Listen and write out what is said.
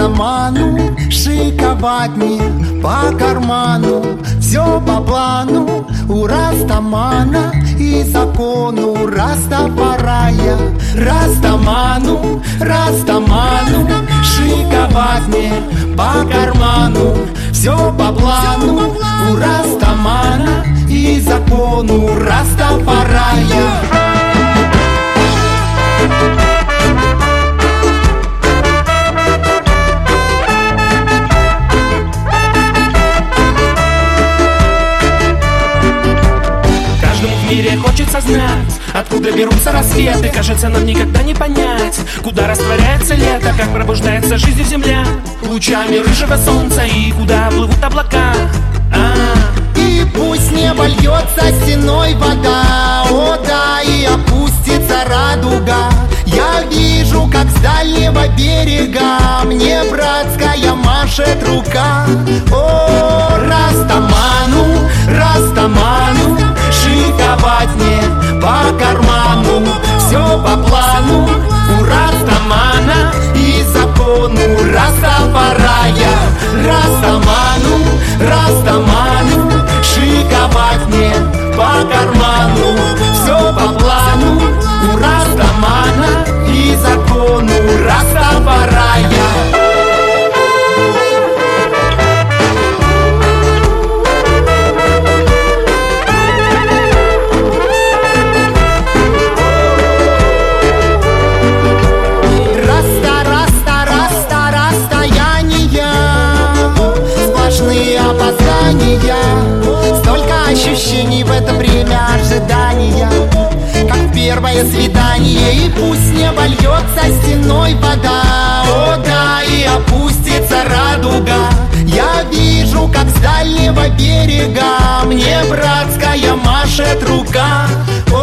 растаману, шиковать мне по карману. Все по плану у растамана и закону Растафарая. Растаману, растаману, шиковать мне по карману. Все по плану у растамана и закону Растафарая. В мире хочется знать, откуда берутся рассветы. Кажется, нам никогда не понять, куда растворяется лето, как пробуждается жизнь в земле лучами рыжего солнца, и куда плывут облака. И пусть небо льется стеной вода, о да, и опустится радуга. Я вижу, как с дальнего берега мне братская машет рука. О, растаману, растаману, шиковать мне по карману. Все по плану у растамана и закону Растафарая. Растаману, растаману, шиковать мне по карману. Все по плану у растамана и закону Растафарая. Столько ощущений в это время ожидания, как первое свидание. И пусть небо льется стеной вода, о да, и опустится радуга. Я вижу, как с дальнего берега мне братская машет рука.